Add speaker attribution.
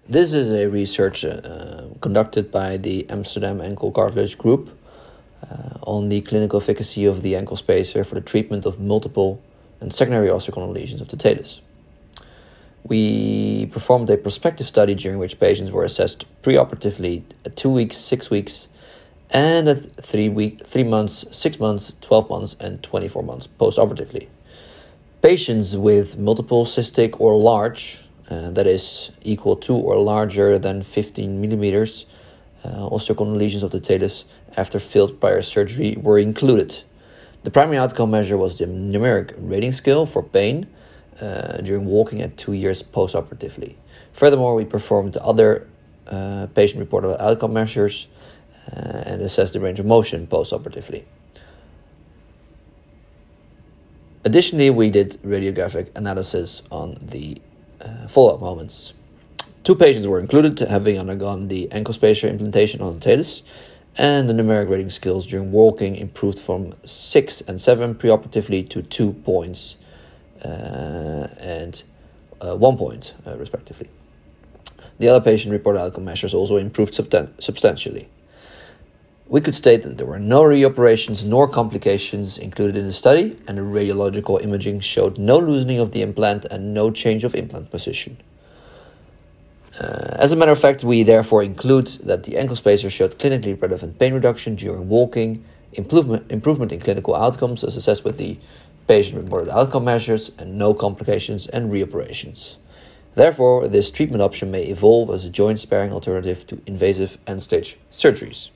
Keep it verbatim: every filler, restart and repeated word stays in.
Speaker 1: This is a research uh, conducted by the Amsterdam Ankle Cartilage Group uh, on the clinical efficacy of the ankle spacer for the treatment of multiple and secondary osteochondral lesions of the talus. We performed a prospective study during which patients were assessed preoperatively at two weeks, six weeks, and at three week, three months, six months, twelve months, and twenty-four months postoperatively. Patients with multiple cystic or large, uh, that is equal to or larger than fifteen millimeters, uh, osteochondral lesions of the talus after failed prior surgery were included. The primary outcome measure was the numeric rating scale for pain uh, during walking at two years postoperatively. Furthermore, we performed the other uh, patient-reported outcome measures uh, and assessed the range of motion postoperatively. Additionally, we did radiographic analysis on the uh, follow-up moments. Two patients were included, having undergone the ankle spacer implantation on the talus, and the numeric rating skills during walking improved from six and seven preoperatively to two points uh, and uh, one point, uh, respectively. The other patient-reported outcome measures also improved substan- substantially. We could state that there were no reoperations nor complications included in the study, and the radiological imaging showed no loosening of the implant and no change of implant position. Uh, as a matter of fact, we therefore include that the ankle spacer showed clinically relevant pain reduction during walking, improvement, improvement in clinical outcomes as assessed with the patient-reported outcome measures, and no complications and reoperations. Therefore, this treatment option may evolve as a joint sparing alternative to invasive end-stage surgeries.